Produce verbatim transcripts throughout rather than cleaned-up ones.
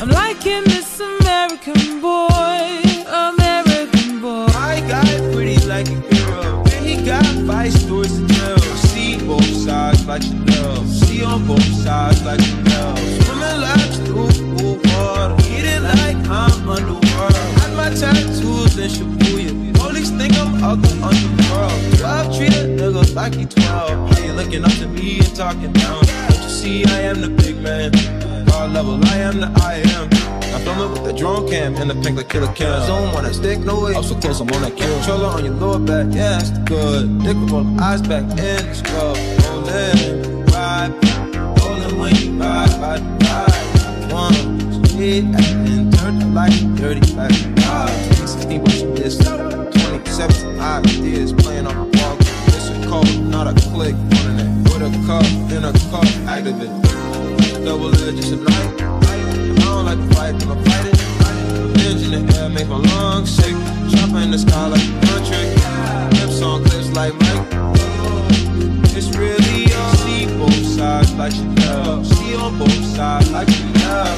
I'm liking this American boy, American boy. My guy pretty like a girl, and he got five stories to tell. See both sides like Chanel, see on both sides like Chanel. Swimming laps through cool water, eating like I'm underworld. Had my tattoos in Shibuya, police think I'm ugly underworld. twelve treat a nigga like he twelve. How you looking up to me and talking down? Don't you see I am the big man? God level, I am the I am. I film it with the drone cam and the pink like Killer Cam. Zone wanna stick, no way. I'm so close, I'm on that kill. Controller on your lower back, yeah, that's good. Dick with all the eyes back in the scrub. Rollin', ride, rollin' when you ride, ride, ride. One, speed, actin', turn the light, dirty back. twenty sixteen, what you missed. twenty seventeen, ideas playing on the wall. This a call, not a click. Running it with a cup, in a cup, activate. Double edges tonight. I don't like to fight, but I'm fighting. Engine in the air, make my lungs sick. Chopper in the sky like a country. Lips on clips like Mike. It's really you. See both sides like Chanel. See on both sides like Chanel.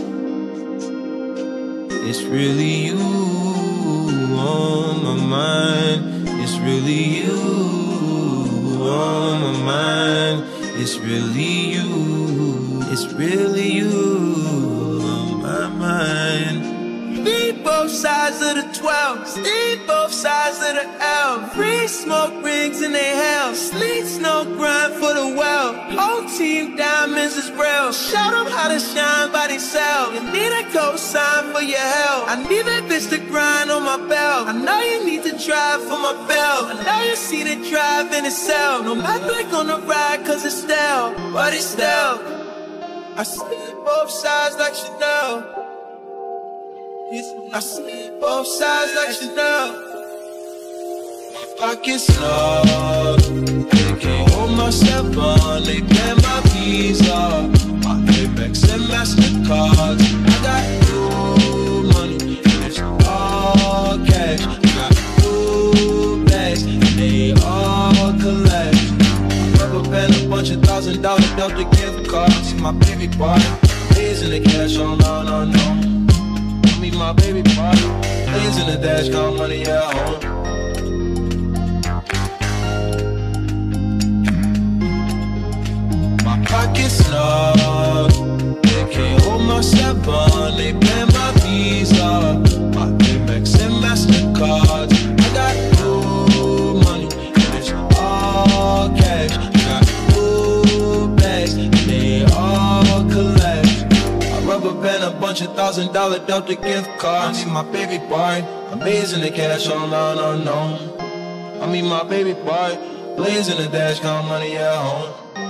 It's really you on my mind. It's really you on my mind. It's really you. It's really you on my mind. Need both sides of the twelve, need both sides of the L. Free smoke rings in their hell, sleet snow grind for the well. Whole team diamonds is real. Show them how to shine by themselves. You need a cosign for your help. I need that bitch to grind on my belt. I know you need to drive for my belt. I know you see the drive in itself. No matter like on the ride cause it's stale, but it's stale. I see both sides like Chanel. I see both sides like Chanel. My pockets snug, they can't hold myself on. They ban my visa, my Amex and MasterCards. I got new money, and it's all cash. I got new bags, and they all collect. I rubber band a bunch of thousand dollar Delta gift cards. See my baby boy, days in the cash on, on, on, on. My baby boy, plays in the dash, count money at home. My pockets snug, they can't hold my step on. They ban my visa, my Amex and MasterCards. I got new money, and it's all cash. I got new bags, and they all collect. Rubber band a bunch of thousand dollar Delta gift cards. I mean my baby boy, amazing the cash on on unknown. I mean my baby boy, blazing the dash, count money at home.